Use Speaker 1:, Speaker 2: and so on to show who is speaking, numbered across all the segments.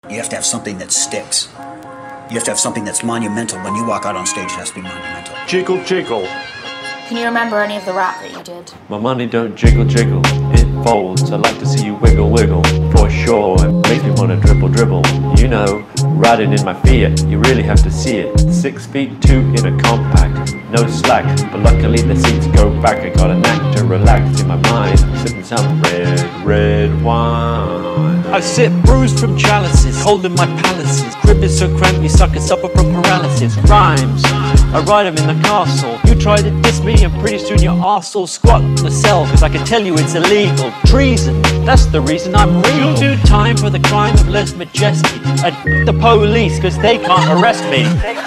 Speaker 1: You have to have something that sticks. You have to have something that's monumental. When you walk out on stage, it has to be monumental.
Speaker 2: Jiggle, jiggle.
Speaker 3: Can you remember any of the rap that you did?
Speaker 2: My money don't jiggle, jiggle. It folds. I like to see you wiggle, wiggle. For sure, it makes me wanna dribble, dribble. You know, riding in my Fiat, you really have to see it. 6'2" in a compact, no slack. But luckily the seats go back. I got a knack to relax in my mind, sipping some red wine.
Speaker 4: I sit bruised from chalices, holding my palaces. Crib is so cramped, you suckers suffer from paralysis. Rhymes, I ride them in the castle. You try to diss me and pretty soon your arse'll squat in the cell. Cause I can tell you it's illegal. Treason, that's the reason I'm real. You'll do time for the crime of Les Majesty. I'd f the police cause they can't arrest me.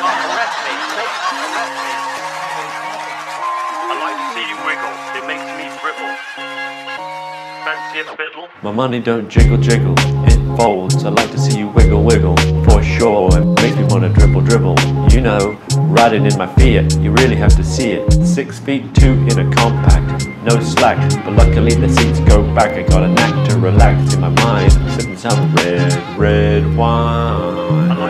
Speaker 2: I like to see you wiggle, it makes me dribble. Fancy a fiddle? My money don't jiggle, jiggle, it folds. I like to see you wiggle, wiggle. For sure, it makes me wanna dribble, dribble. You know, riding in my Fiat, you really have to see it. 6'2" in a compact, no slack. But luckily the seats go back. I got a knack to relax in my mind, sipping some red wine.